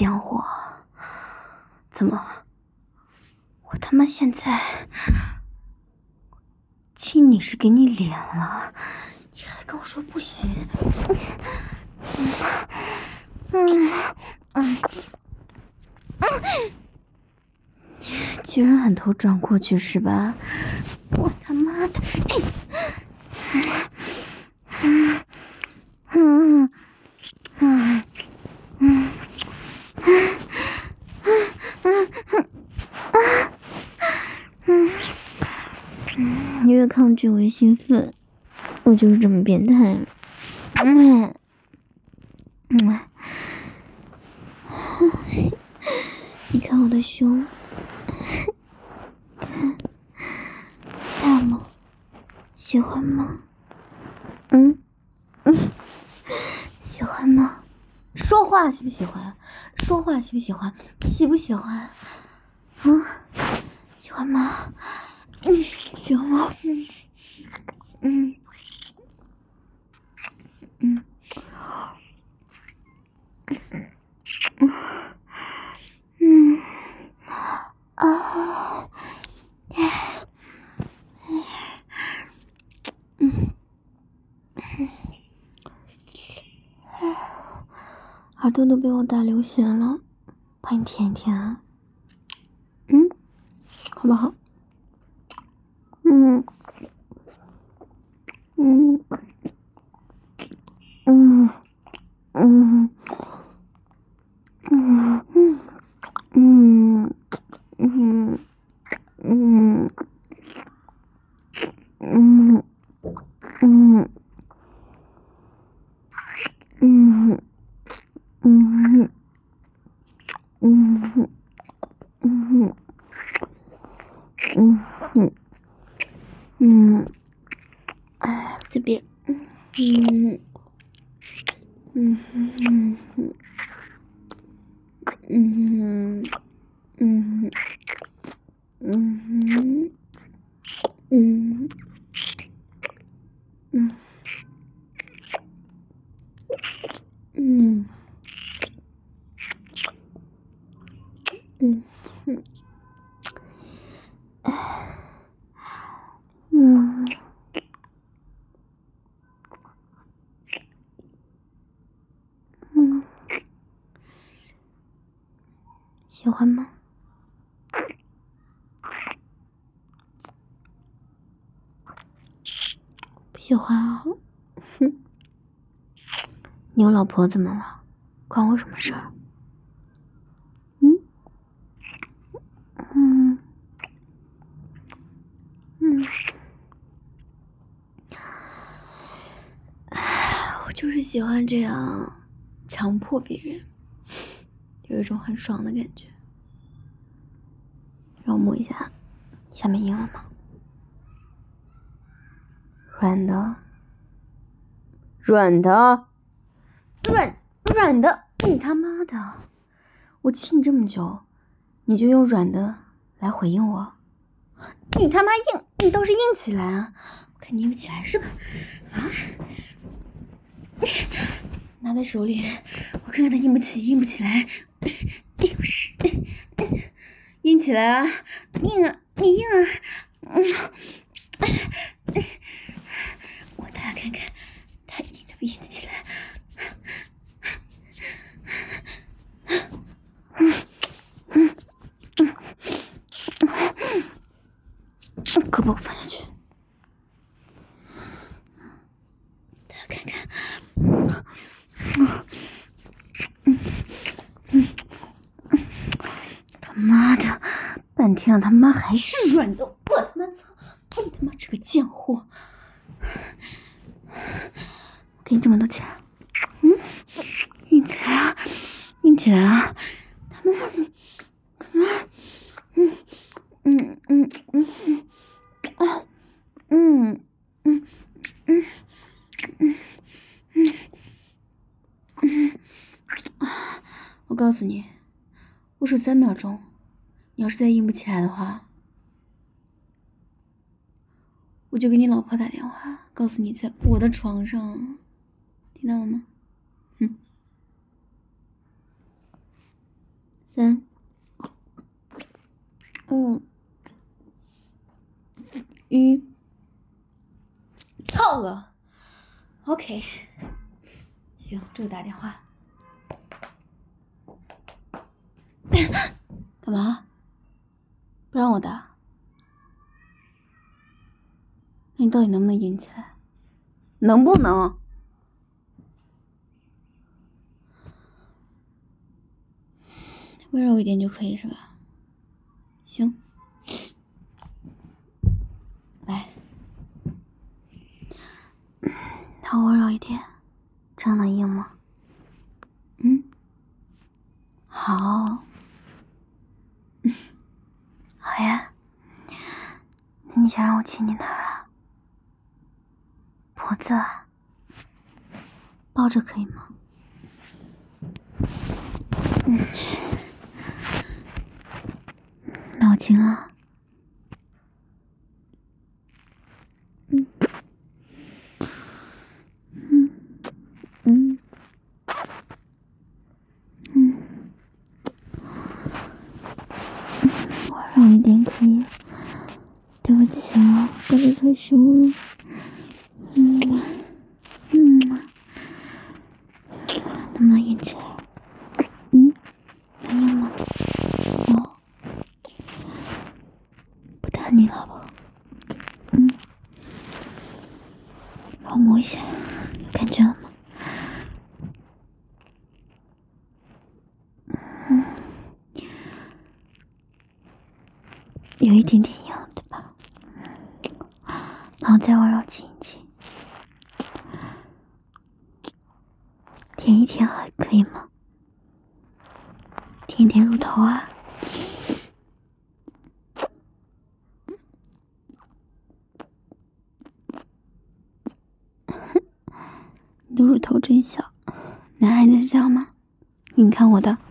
贱货！怎么？我他妈现在亲你是给你脸了，你还跟我说不行？居然按头转过去是吧？我他妈的！你越抗拒我越兴奋，我就是这么变态。你看我的胸，大吗？喜欢吗？喜欢吗？说话喜不喜欢？说话喜不喜欢？喜不喜欢？喜欢吗？喜欢吗？耳朵都被我打流血了，帮你舔一舔啊。好不好？这边，喜欢吗？不喜欢啊？你有老婆怎么了？关我什么事儿？我就是喜欢这样强迫别人，有一种很爽的感觉。让我摸一下，下面硬了吗？软的，软的！你他妈的！我亲你这么久，你就用软的来回应我？你他妈硬，你倒是硬起来啊！我看你硬不起来是吧？拿在手里，我看看他硬不起来。硬起来啊！硬啊！你硬啊！我大家看看，他硬得不硬得起来？可不可放下去？大家看看。他妈的，半天了，他妈还是软的！我他妈操！你他妈这个贱货！我给你这么多钱，硬起来啊！硬起来啊！他妈的！我告诉你，我数3秒钟，你要是再硬不起来的话，我就给你老婆打电话，告诉你在我的床上，听到了吗？ 3、2、1，操了 ！OK， 行，这个打电话。干嘛？不让我打？那你到底能不能硬起来？能不能？温柔一点就可以是吧？行，来，要温柔一点，这样能硬吗？好，好呀。那你想让我亲你哪儿啊？脖子啊？抱着可以吗？那我亲了。温柔一点可以。对不起啊，刚才太羞了。能不能硬起来？能硬吗？不打你了好不好？让我摸一下，有感觉了吗？有一点点硬，对吧？那我再温柔亲一亲，舔一舔还可以吗？舔一舔乳头啊。你的乳头真小，男孩子是这样吗？你看我的，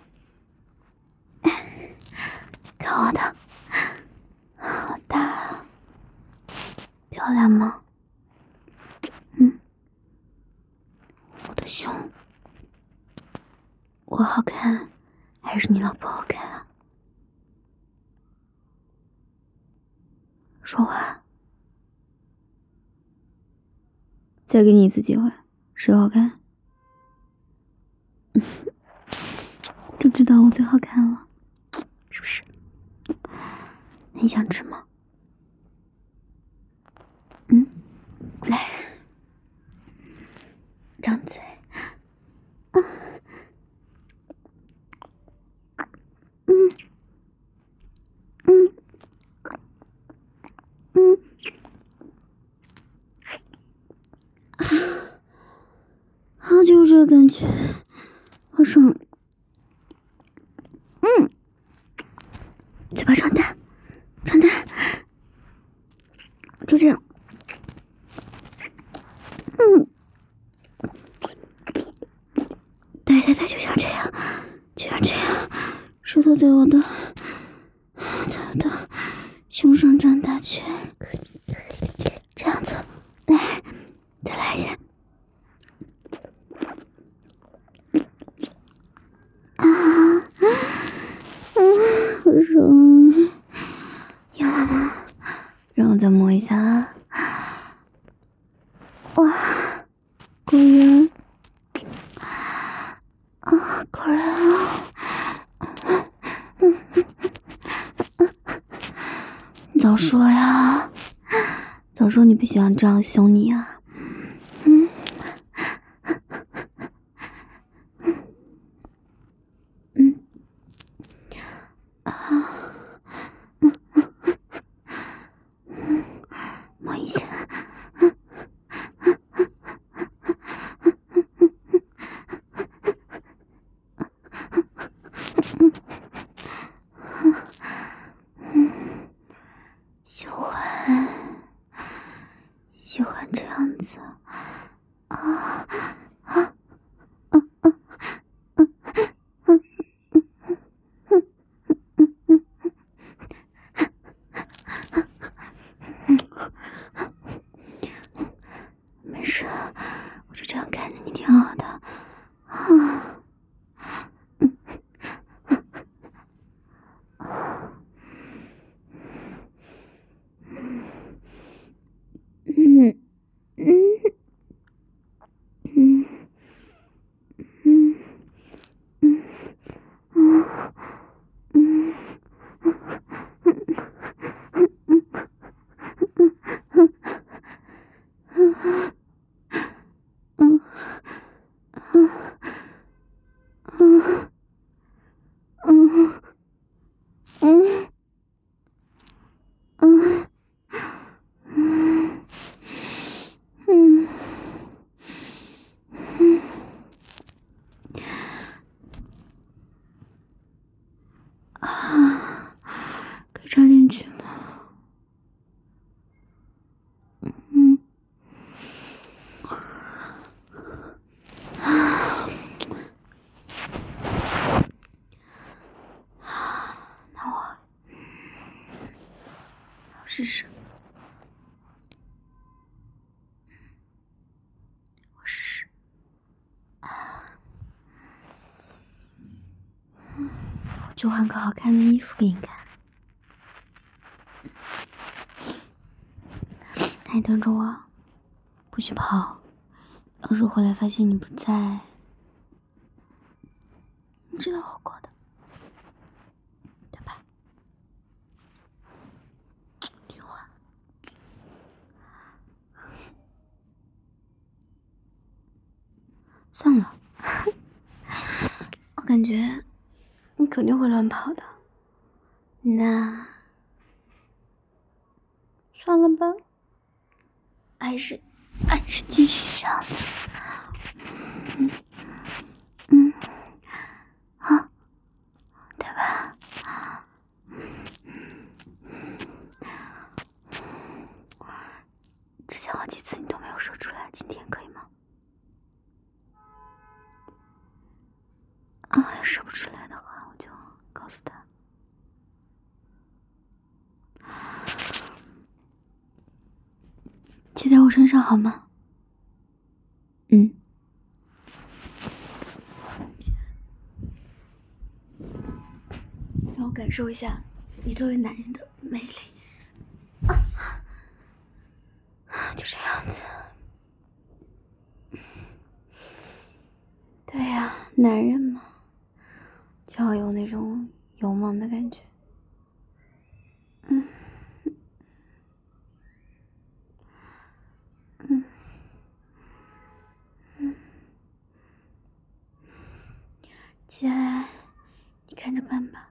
看我的，好大，漂亮吗？我的胸，我好看还是你老婆好看啊？说话，再给你一次机会，谁好看？就知道我最好看了，是不是？你想吃吗？来，张嘴。就是这个感觉，好爽。嘴巴张大，张大，就这样。对，就像这样，就像这样，舌头在我的胸上张大圈，这样子。来，再来一下。好爽，硬了吗？让我再摸一下啊！哇，果然啊，果然啊！早说呀，早说你不喜欢这样凶你啊！摸一下。喜欢这样试试。我试试。我就换个好看的衣服给你看。那你等着我，不许跑。要是回来发现你不在，你知道后果的，对吧？听话。算了，我感觉你肯定会乱跑的。那算了吧，还是继续这样子。好，对吧？之前好几次你都没有说出来，今天可以吗？要说不出来的话，我就告诉他。骑在我身上好吗？让我感受一下你作为男人的魅力。就这样子。对呀，男人嘛，就要有那种勇猛的感觉。接下来你看着办吧，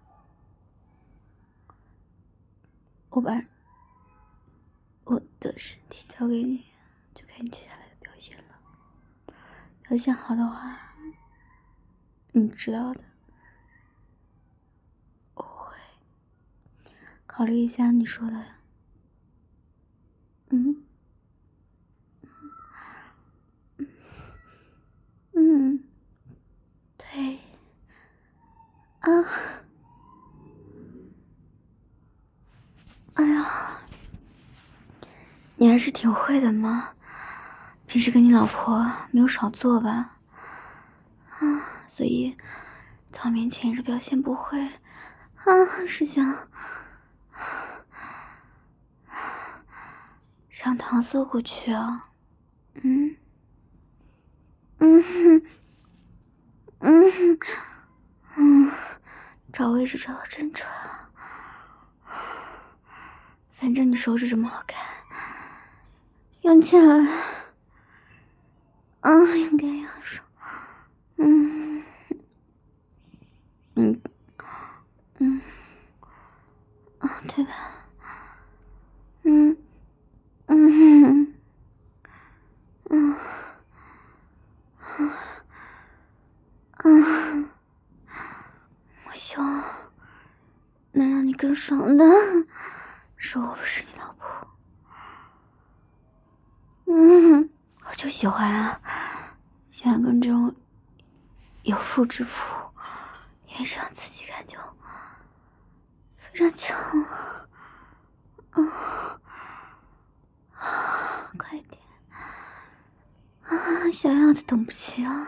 我把我的身体交给你，就看你接下来的表现了。表现好的话，你知道的，我会考虑一下你说的。对。哎呀，你还是挺会的嘛，平时跟你老婆没有少做吧？所以在我面前也是表现不会。是想让搪塞过去啊？找位置找到正准啊。反正你手指这么好看，用起来应该也很爽。对吧？我希望能让你更爽的，是我不是你老婆。我就喜欢啊，喜欢跟这种有妇之夫，因为这样刺激感就非常强。快点想要的等不及啊。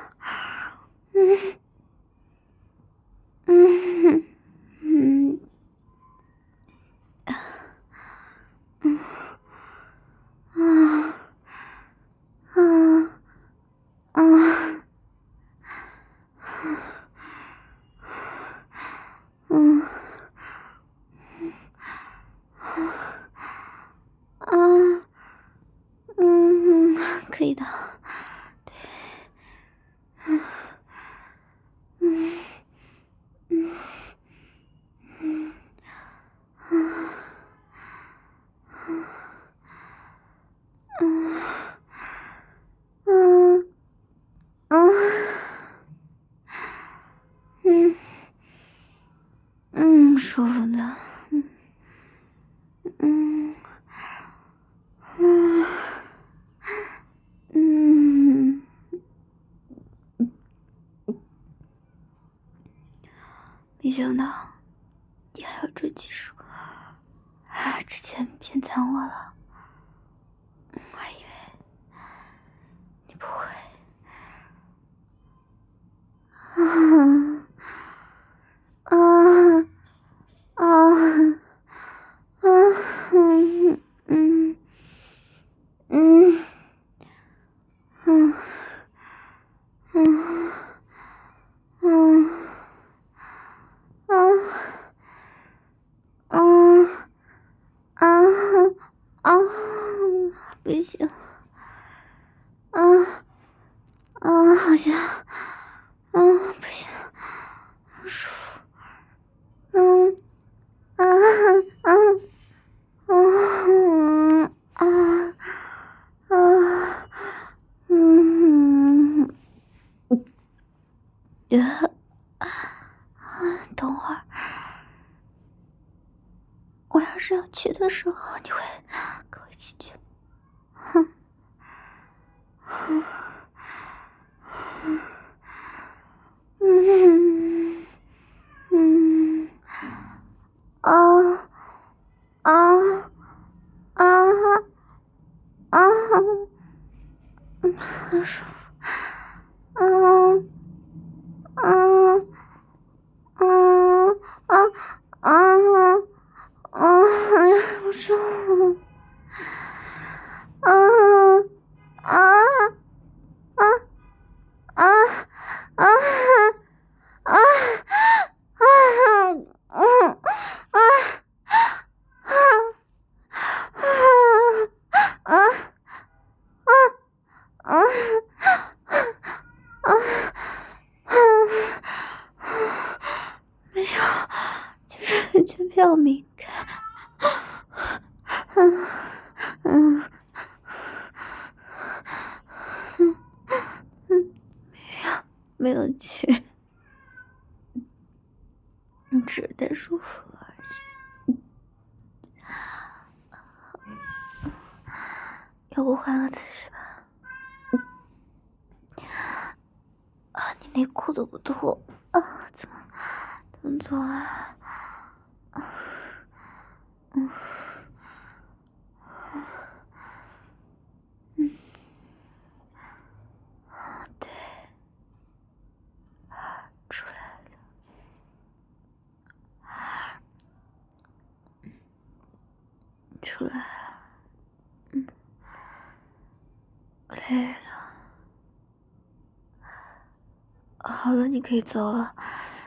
可以的。舒服的。没想到你还有这技术， 之前骗残我了，我还以为你不会。不行，好像，不行，好舒服，等会儿，我要是要去的时候，你会跟我一起去吗？很舒服。不中。没有，就是比较敏感。没有去，你只是太舒服而已。要不换个姿势吧？你内裤都不脱怎么做啊？对，出来了。出来了。累了。好了，你可以走了。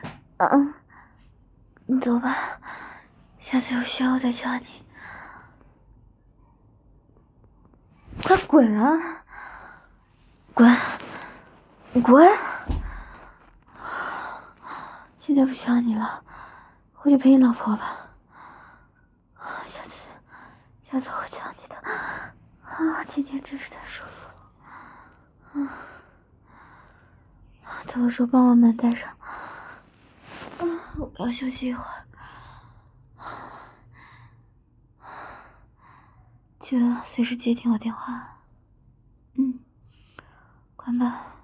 你走吧，下次有需要我再叫你。快滚啊！滚！现在不需要你了，回去陪你老婆吧。下次我会叫你的。今天真是太舒服了。走的时候帮我门带上。我要休息一会儿。记得随时接听我电话。关吧。